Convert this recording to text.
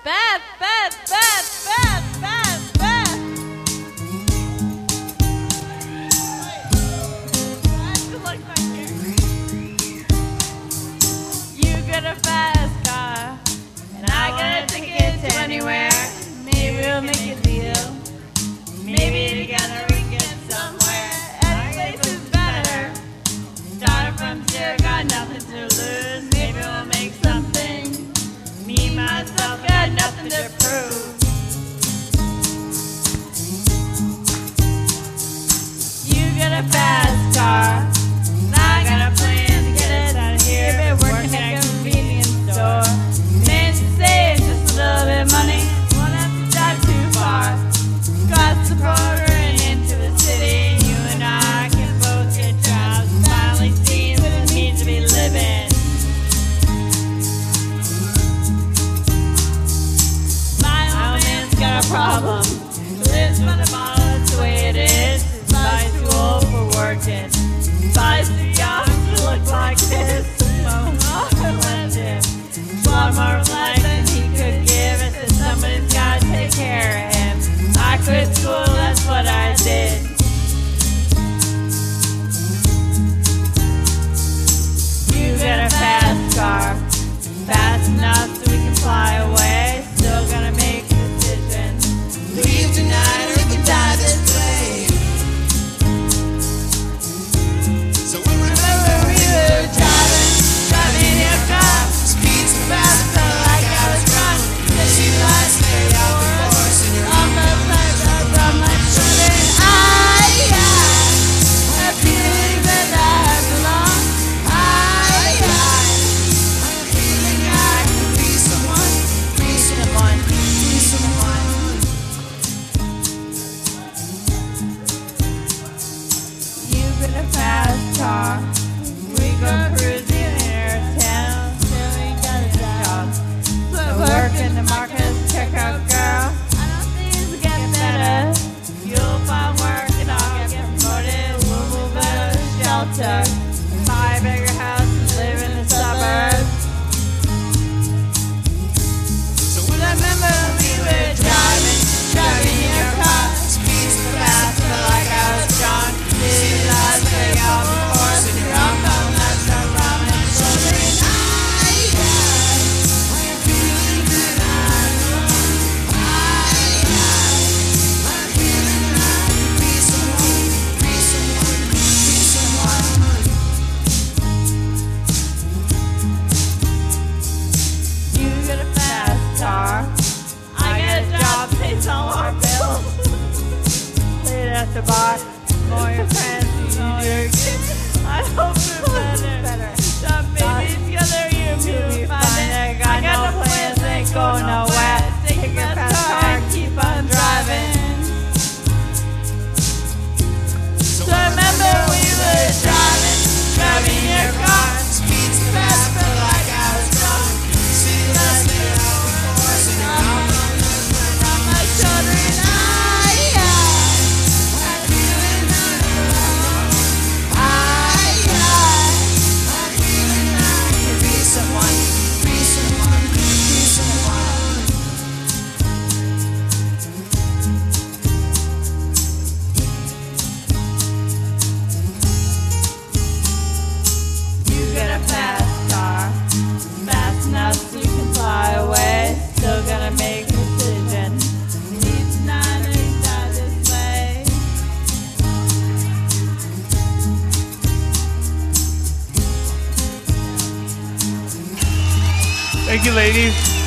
Beth, Beth, Beth, Beth, Beth, Beth. You got a fast car, and I got a ticket to anywhere. Maybe we'll make a deal. Maybe together we can get somewhere. Any place is better. Started from zero, got nothing to lose. Maybe we'll make something. Me, myself, got nothing to prove. You got a fast car, and I got a plan to get us out of here. Been working at a convenience store. Managed to save just a little bit of money. Won't have to drive too far. Cross the border and into the city. You and I can both get jobs. Finally see what it means to be living. My old man's got a problem. Lives by the bottle, that's the way it is. His body's too old for working. His body's too young to look like this. Oh, I left him. One more life than he could give. I said somebody's gotta take care of him. I quit school, that's what I did. You got a fast car, fast enough so we can fly away. Still gonna make a decision. Leave tonight or we can die this way. So remember we were driving in your car. Speed so fast, felt like I was drunk. Said she lies there, y'all were forcing your arm. From my shoulder, and I have feeling that I belong. I have feeling I can be someone, be someone, be someone. You got a fast car. We go cruising in our town till we got a job. Work in the market, check out girl. You'll find work and I'll get promoted. We'll move out of the shelter, buy a bigger house and live in the suburbs. So I remember we were driving in your car. Speed so fast, felt like I was drunk. City lights lay out before us and your uncle left around my shoulder. And I am feeling that I belong. I got a job, pays all our bills. Late at the bar, more your friends than you do. I hope you're better. Some babies together, you find it. I got no plans, ain't going nowhere. Take your fast car, keep on driving. So remember we were driving your car. Speed so fast, felt like I was drunk. City lights lay out before us and your arm around my shoulder. And I feeling that I belong. I feeling I can be someone, be someone, be someone. You got a fast car, fast enough so you can fly away. Still gonna make a decision. Leave tonight or you die this way. Thank you, ladies.